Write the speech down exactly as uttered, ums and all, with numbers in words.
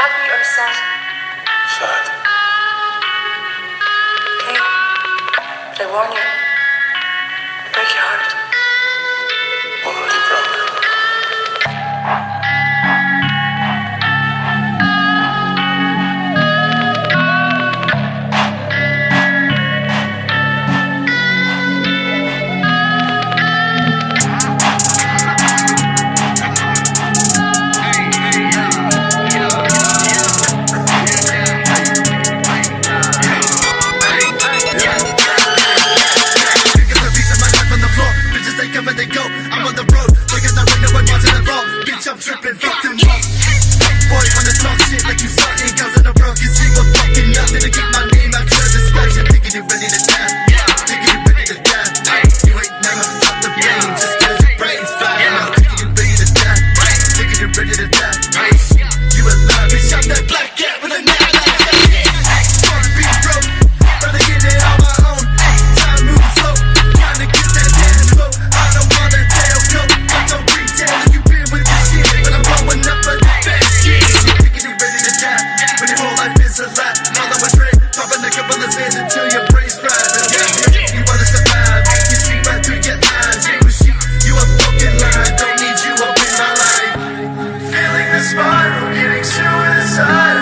Happy or sad? Sad. Okay. But I warn you, break your heart. Already broke. I'm tripping, fuck them up. Boy, on the talk shit like you starting girls in a row. You see what fucking nothing to keep my name out your discussion. Thinking you ready to die, thinking you ready to die. You ain't never felt the pain just cause your brain's fine. Now thinking you ready to die, thinking you ready to die. You alive, bitch, I'm that black cat with a nine like that. Fuck be broke, rather get it on my own. Time moves slow, trying to get that dance slow. I don't wanna tail go, I don't pretend like you been with me. But I'm blowing up at the best shit. Thinking you ready to die when your whole life is a lie. All of my dream, popping a couple of hands until your brain's fried. You wanna survive, you see right through your eyes. You a sheep, you a fucking lie. Don't need you up in my life. Feeling the spiral, getting suicide.